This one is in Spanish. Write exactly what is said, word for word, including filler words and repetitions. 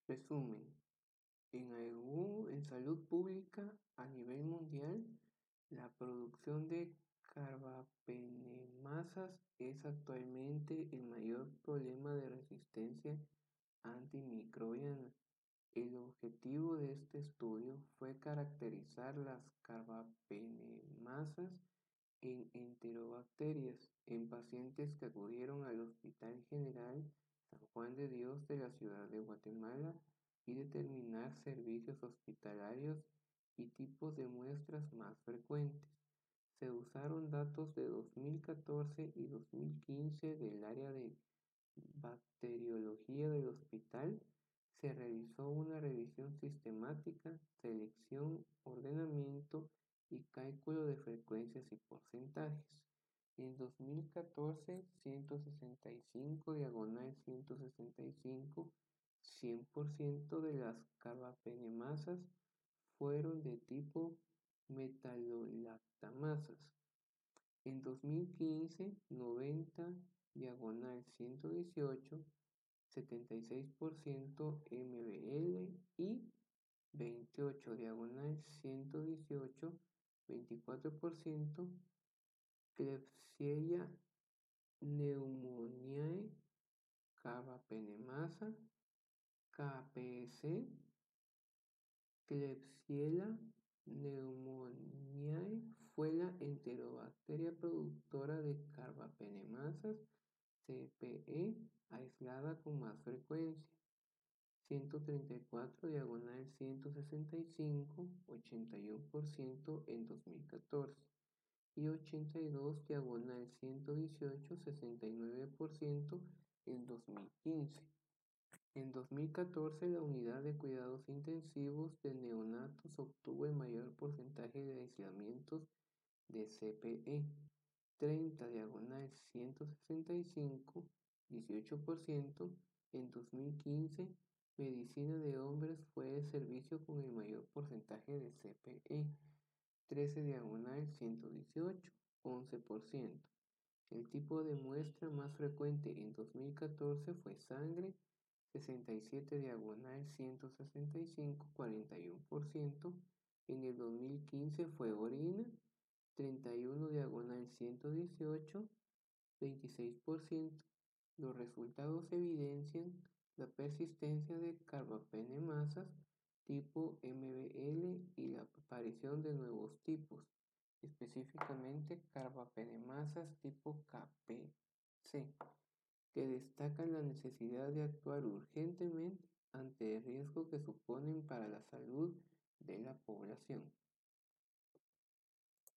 Resumen, en, algún- en salud pública a nivel mundial, la producción de carbapenemasas es actualmente el mayor problema de resistencia antimicrobiana. El objetivo de este estudio fue caracterizar las carbapenemasas en enterobacterias en pacientes que acudieron al Hospital General San Juan de Dios de la ciudad de Guatemala y determinar servicios hospitalarios y tipos de muestras más frecuentes. Se usaron datos de dos mil catorce y dos mil quince del área de bacteriología del hospital. Se realizó una revisión sistemática, selección, ordenamiento y cálculo de frecuencias y porcentajes. En dos mil catorce, ciento sesenta y cinco diagonal ciento sesenta y cinco, cien por ciento de las carbapenemasas fueron de tipo metalolactamasas. En dos mil quince, noventa diagonal ciento dieciocho, setenta y seis por ciento M B L y veintiocho diagonal ciento dieciocho, veinticuatro por ciento Klebsiella pneumoniae, carbapenemasa, K P S, Klebsiella pneumoniae fue la enterobacteria productora de carbapenemasas C P E aislada con más frecuencia. ciento treinta y cuatro diagonal ciento sesenta y cinco, ochenta y uno por ciento en dos mil catorce y ochenta y dos diagonal ciento dieciocho, sesenta y nueve por ciento en dos mil quince. En dos mil catorce, la unidad de cuidados intensivos de neonatos obtuvo el mayor porcentaje de aislamientos de C P E, treinta diagonal ciento sesenta y cinco, dieciocho por ciento. En dos mil quince, medicina de hombres fue el servicio con el mayor porcentaje de C P E, trece diagonal ciento dieciocho, once por ciento. El tipo de muestra más frecuente en dos mil catorce fue sangre, sesenta y siete diagonal ciento sesenta y cinco, cuarenta y uno por ciento. En el dos mil quince fue orina, treinta y uno diagonal ciento dieciocho, veintiséis por ciento. Los resultados evidencian la persistencia de carbapenemasas tipo M B L y la aparición de nuevos tipos, específicamente carbapenemasas tipo K P C, que destacan la necesidad de actuar urgentemente ante el riesgo que suponen para la salud de la población.